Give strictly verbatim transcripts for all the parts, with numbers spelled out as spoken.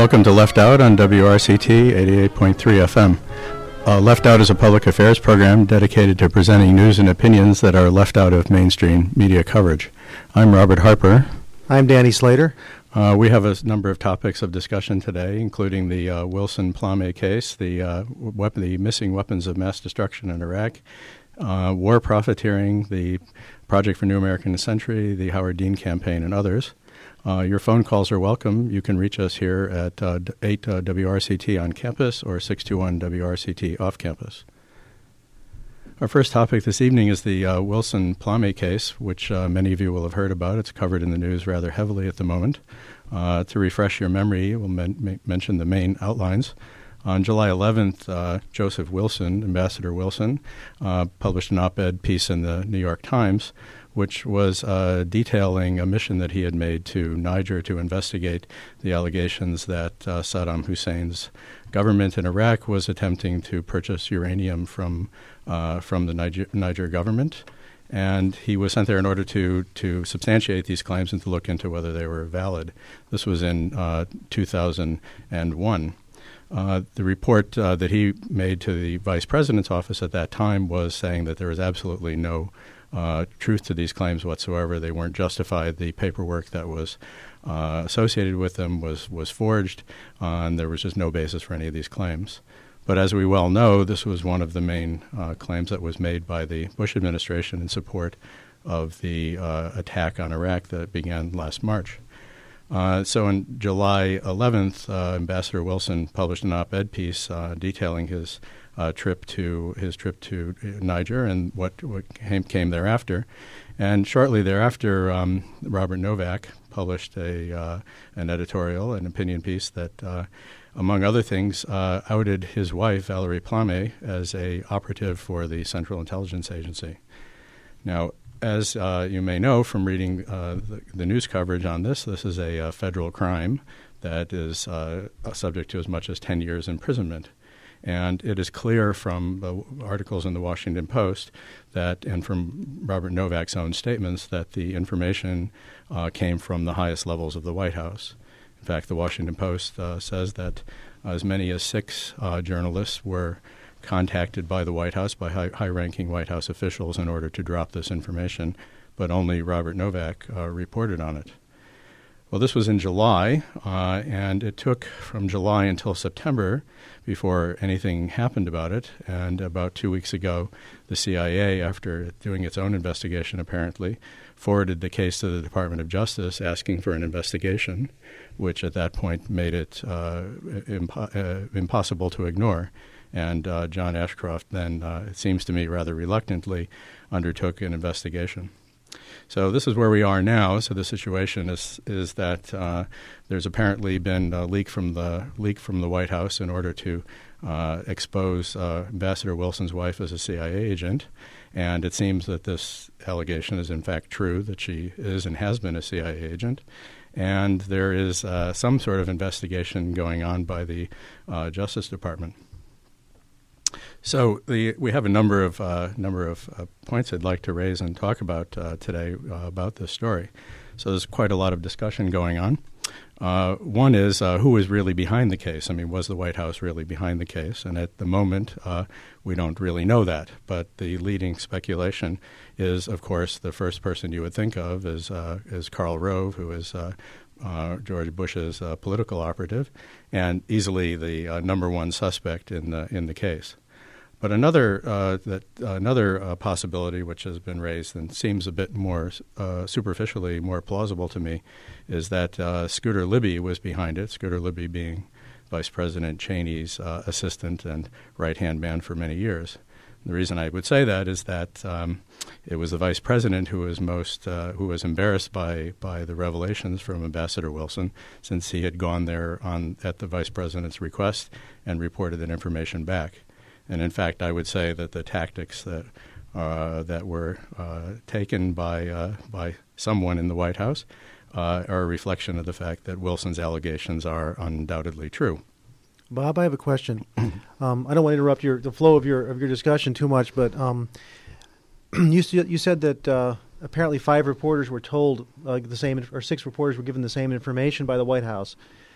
Welcome to Left Out on W R C T eighty-eight point three F M. Uh, Left Out is a public affairs program dedicated to presenting news and opinions that are left out of mainstream media coverage. I'm Robert Harper. I'm Danny Slater. Uh, we have a s- number of topics of discussion today, including the uh, Wilson-Plame case, the, uh, weapon, the missing weapons of mass destruction in Iraq, uh, war profiteering, the Project for New American Century, the Howard Dean campaign, and others. Uh, your phone calls are welcome. You can reach us here at uh, eight uh, W R C T on campus or six two one W R C T off campus. Our first topic this evening is the uh, Wilson-Plame case, which uh, many of you will have heard about. It's covered in the news rather heavily at the moment. Uh, to refresh your memory, we'll men- ma- mention the main outlines. On July eleventh, uh, Joseph Wilson, Ambassador Wilson, uh, published an op-ed piece in the New York Times, which was uh, detailing a mission that he had made to Niger to investigate the allegations that uh, Saddam Hussein's government in Iraq was attempting to purchase uranium from uh, from the Niger, Niger government. And he was sent there in order to, to substantiate these claims and to look into whether they were valid. This was in uh, two thousand one. Uh, the report uh, that he made to the vice president's office at that time was saying that there was absolutely no uh, truth to these claims whatsoever. They weren't justified. The paperwork that was uh, associated with them was, was forged, uh, and there was just no basis for any of these claims. But as we well know, this was one of the main uh, claims that was made by the Bush administration in support of the uh, attack on Iraq that began last March. Uh, so on July eleventh, uh, Ambassador Wilson published an op-ed piece uh, detailing his uh, trip to his trip to Niger and what, what came, came thereafter. And shortly thereafter, um, Robert Novak published a uh, an editorial, an opinion piece that, uh, among other things, uh, outed his wife, Valerie Plame, as a operative for the Central Intelligence Agency. Now, as uh, you may know from reading uh, the, the news coverage on this, this is a, a federal crime that is uh, subject to as much as ten years imprisonment. And it is clear from the articles in the Washington Post that, and from Robert Novak's own statements, that the information uh, came from the highest levels of the White House. In fact, the Washington Post uh, says that as many as six uh, journalists were contacted by the White House, by high, high-ranking White House officials in order to drop this information, but only Robert Novak uh, reported on it. Well, this was in July, uh, and it took from July until September before anything happened about it. And about two weeks ago, the C I A, after doing its own investigation apparently, forwarded the case to the Department of Justice asking for an investigation, which at that point made it uh, impo- uh, impossible to ignore. And uh, John Ashcroft then, uh, it seems to me rather reluctantly, undertook an investigation. So this is where we are now. So the situation is is that uh, there's apparently been a leak from the leak from the White House in order to uh, expose uh, Ambassador Wilson's wife as a C I A agent. And it seems that this allegation is in fact true, that she is and has been a C I A agent. And there is uh, some sort of investigation going on by the uh, Justice Department. So the, we have a number of uh, number of uh, points I'd like to raise and talk about uh, today uh, about this story. So there's quite a lot of discussion going on. Uh, one is uh, who is really behind the case? I mean, was the White House really behind the case? And at the moment, uh, we don't really know that. But the leading speculation is, of course, the first person you would think of is uh, is Karl Rove, who is uh, uh, George Bush's uh, political operative, and easily the uh, number one suspect in the in the case. But another uh, that uh, another uh, possibility which has been raised and seems a bit more uh, superficially more plausible to me is that uh, Scooter Libby was behind it, Scooter Libby being Vice President Cheney's uh, assistant and right-hand man for many years. The reason I would say that is that um, it was the vice president who was most uh, who was embarrassed by by the revelations from Ambassador Wilson, since he had gone there on at the vice president's request and reported that information back. And in fact, I would say that the tactics that uh, that were uh, taken by uh, by someone in the White House uh, are a reflection of the fact that Wilson's allegations are undoubtedly true. Bob, I have a question. um, I don't want to interrupt your the flow of your of your discussion too much, but um, you you said that uh, apparently five reporters were told uh, the same, or six reporters were given the same information by the White House.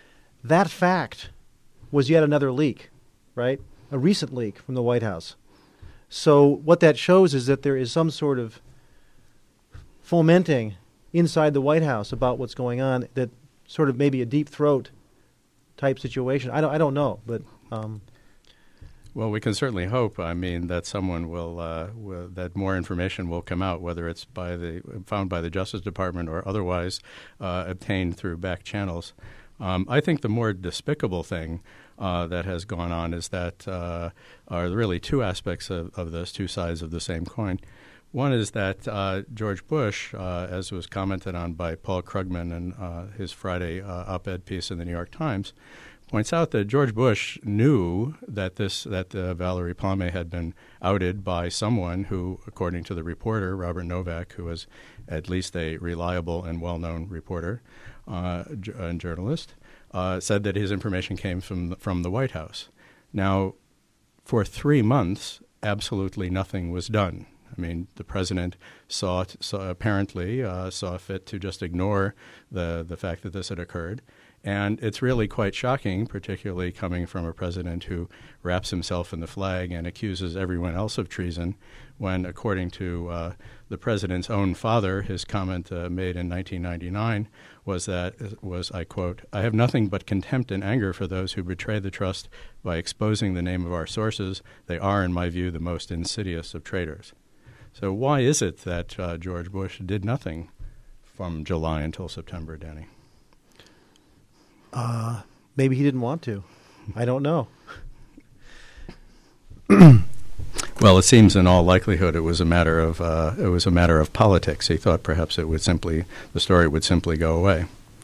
that fact was yet another leak, right? A recent leak from the White House. So what that shows is that there is some sort of fomenting inside the White House about what's going on, that sort of maybe a deep throat type situation. I don't, I don't know, but... Um, Well, we can certainly hope. I mean, that someone will, uh, will, that more information will come out, whether it's by the found by the Justice Department or otherwise uh, obtained through back channels. Um, I think the more despicable thing uh, that has gone on is that uh, are really two aspects of, of this, two sides of the same coin. One is that uh, George Bush, uh, as was commented on by Paul Krugman in uh, his Friday uh, op-ed piece in the New York Times, points out that George Bush knew that this that uh, Valerie Plame had been outed by someone who, according to the reporter, Robert Novak, who was at least a reliable and well-known reporter uh, j- and journalist, uh, said that his information came from the, from the White House. Now, for three months, absolutely nothing was done. I mean, the president saw, t- saw apparently uh, saw fit to just ignore the the fact that this had occurred. And it's really quite shocking, particularly coming from a president who wraps himself in the flag and accuses everyone else of treason, when, according to uh, the president's own father, his comment uh, made in nineteen ninety-nine was that, was, I quote, "I have nothing but contempt and anger for those who betray the trust by exposing the name of our sources. They are, in my view, the most insidious of traitors." So why is it that uh, George Bush did nothing from July until September, Danny? Uh, maybe he didn't want to. I don't know. Well, it seems in all likelihood it was a matter of uh, it was a matter of politics. He thought perhaps it would simply the story would simply go away.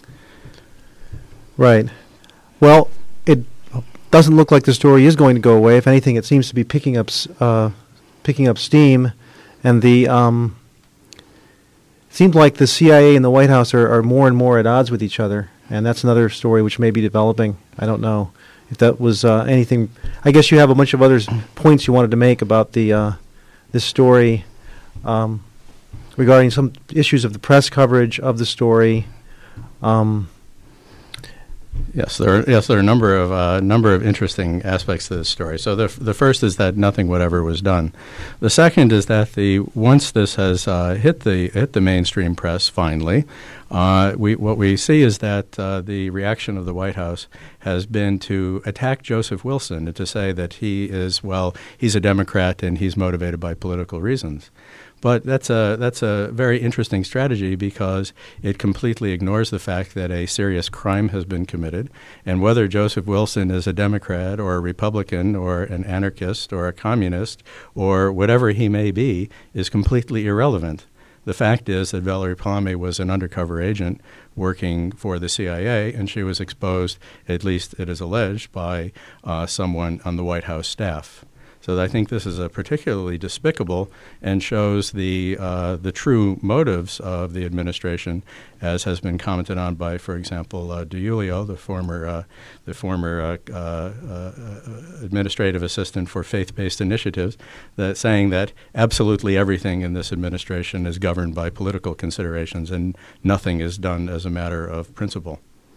Right. Well, it doesn't look like the story is going to go away. If anything, it seems to be picking up uh, picking up steam, and the um, it seems like the C I A and the White House are, are more and more at odds with each other. And that's another story which may be developing. I don't know if that was uh, anything. I guess you have a bunch of other points you wanted to make about the uh, this story um, regarding some issues of the press coverage of the story. Um, Yes, there are, yes, there are a number of uh, number of interesting aspects to this story. So the f- the first is that nothing whatever was done. The second is that the once this has uh, hit the hit the mainstream press finally, uh, we what we see is that uh, the reaction of the White House has been to attack Joseph Wilson and to say that he is well he's a Democrat and he's motivated by political reasons. But that's a that's a very interesting strategy because it completely ignores the fact that a serious crime has been committed, and whether Joseph Wilson is a Democrat or a Republican or an anarchist or a communist or whatever he may be is completely irrelevant. The fact is that Valerie Plame was an undercover agent working for the C I A, and she was exposed, at least it is alleged, by uh, someone on the White House staff. So I think this is a particularly despicable and shows the uh, the true motives of the administration, as has been commented on by, for example, uh, DiIulio, the former uh, the former uh, uh, uh, administrative assistant for faith-based initiatives, that saying that absolutely everything in this administration is governed by political considerations and nothing is done as a matter of principle.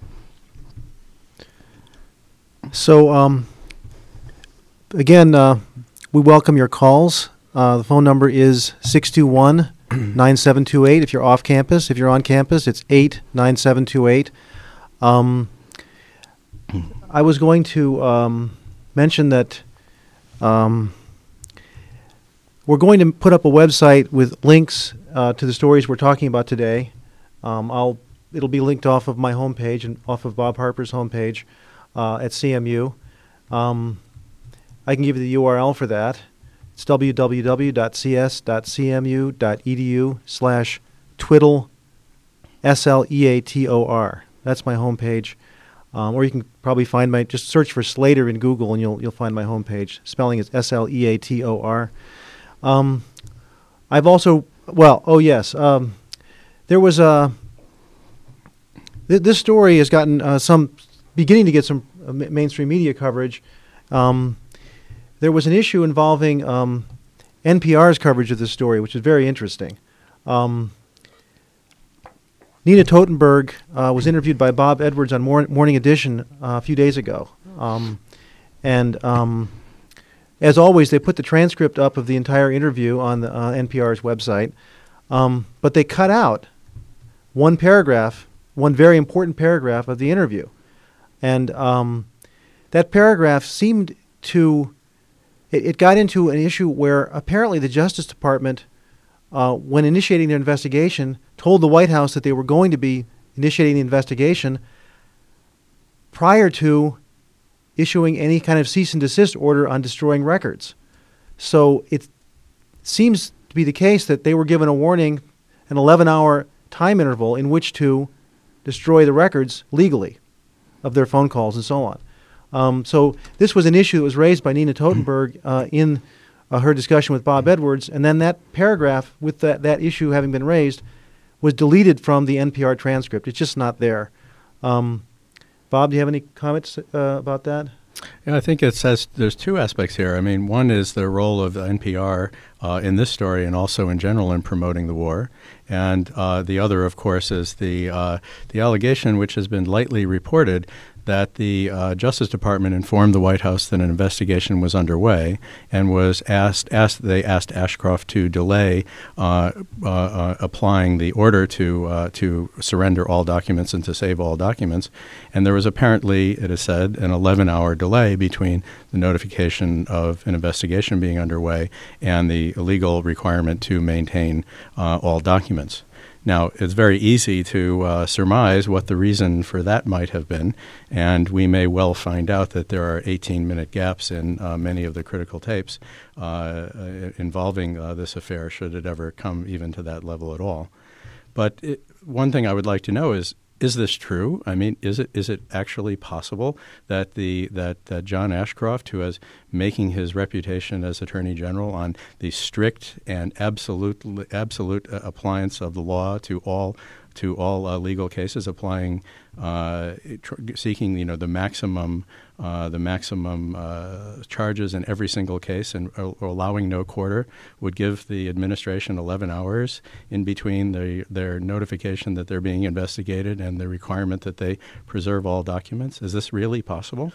So. Um Again, uh, we welcome your calls. Uh, the phone number is six two one, nine seven two eight if you're off campus. If you're on campus, it's eight nine seven two eight. Um, I was going to um, mention that um, we're going to put up a website with links uh, to the stories we're talking about today. Um, I'll it'll be linked off of my homepage and off of Bob Harper's homepage uh, at C M U. Um, I can give you the U R L for that. It's www.cs.cmu.edu slash twiddle, S L E A T O R. That's my homepage. Um, or you can probably find my, just search for Slater in Google and you'll you'll find my homepage. Spelling is S L E A T O R. Um, I've also, well, oh yes, um, there was a, th- this story has gotten uh, some, beginning to get some uh, mainstream media coverage. Um, There was an issue involving um, N P R's coverage of this story, which is very interesting. Um, Nina Totenberg uh, was interviewed by Bob Edwards on Mor- Morning Edition uh, a few days ago. Um, and um, as always, they put the transcript up of the entire interview on the uh, N P R's website. Um, but they cut out one paragraph, one very important paragraph of the interview. And um, that paragraph seemed to, it, it got into an issue where apparently the Justice Department, uh, when initiating their investigation, told the White House that they were going to be initiating the investigation prior to issuing any kind of cease and desist order on destroying records. So it seems to be the case that they were given a warning, an eleven-hour time interval in which to destroy the records legally of their phone calls and so on. Um, so this was an issue that was raised by Nina Totenberg uh, in uh, her discussion with Bob Edwards, and then that paragraph with that, that issue having been raised was deleted from the N P R transcript. It's just not there. Um, Bob, do you have any comments uh, about that? Yeah, I think it says there's two aspects here. I mean, one is the role of the N P R uh, in this story and also in general in promoting the war. And uh, the other, of course, is the uh, the allegation, which has been lightly reported, that the uh, Justice Department informed the White House that an investigation was underway and was asked, asked they asked Ashcroft to delay uh, uh, uh, applying the order to uh, to surrender all documents and to save all documents. And there was apparently, it is said, an eleven-hour delay between the notification of an investigation being underway and the legal requirement to maintain uh, all documents. Now, it's very easy to uh, surmise what the reason for that might have been, and we may well find out that there are eighteen-minute gaps in uh, many of the critical tapes uh, involving uh, this affair, should it ever come even to that level at all. But it, one thing I would like to know is, is this true? I mean, is it is it actually possible that the that, that John Ashcroft, who is making his reputation as Attorney General on the strict and absolute absolute uh, appliance of the law to all to all uh, legal cases, applying uh, tr- seeking you know the maximum uh, the maximum uh, charges in every single case and uh, allowing no quarter, would give the administration eleven hours in between the, their notification that they're being investigated and the requirement that they preserve all documents? Is this really possible?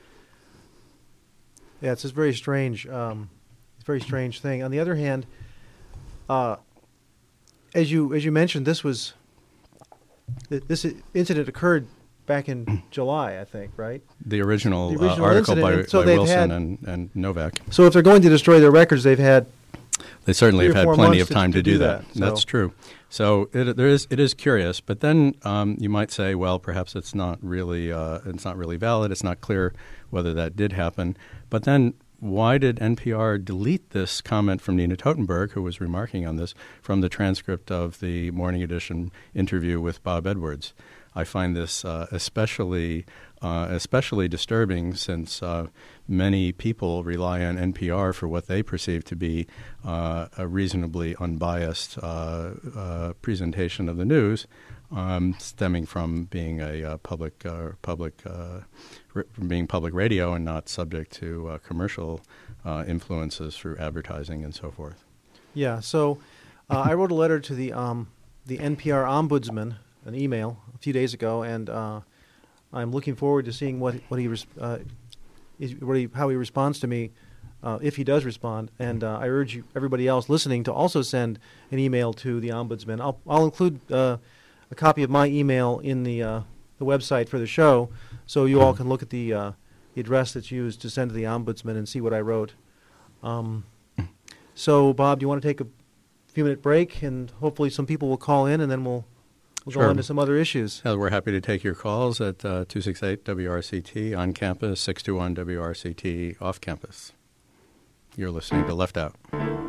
Yeah, it's a very strange, um, it's a very strange thing. On the other hand, uh, as you as you mentioned, this was th- this incident occurred back in July, I think, right? The original, the original uh, article by, and so by Wilson had, and, and Novak. So if they're going to destroy their records, they've had They certainly have had plenty of time to, to do, do that. that so. That's true. So it, there is, it is curious, but then um, you might say, well, perhaps it's not really, uh, it's not really valid. It's not clear whether that did happen. But then, why did N P R delete this comment from Nina Totenberg, who was remarking on this, from the transcript of the Morning Edition interview with Bob Edwards? I find this uh, especially uh, especially disturbing, since uh, many people rely on N P R for what they perceive to be uh, a reasonably unbiased uh, uh, presentation of the news, um, stemming from being a uh, public uh, public uh, r- from being public radio and not subject to uh, commercial uh, influences through advertising and so forth. Yeah. So uh, I wrote a letter to the um, the N P R ombudsman, an email a few days ago, and uh, I'm looking forward to seeing what what he, res- uh, is, what he how he responds to me, uh, if he does respond. And uh, I urge you, everybody else listening, to also send an email to the ombudsman. I'll I'll include uh, a copy of my email in the uh, the website for the show, so you all can look at the uh, the address that's used to send to the ombudsman and see what I wrote. Um, so, Bob, do you want to take a few minute break, and hopefully some people will call in, and then we'll. We'll Sure. go on to some other issues. Yeah, we're happy to take your calls at uh, two six eight W R C T on campus, six two one W R C T off campus. You're listening to Left Out.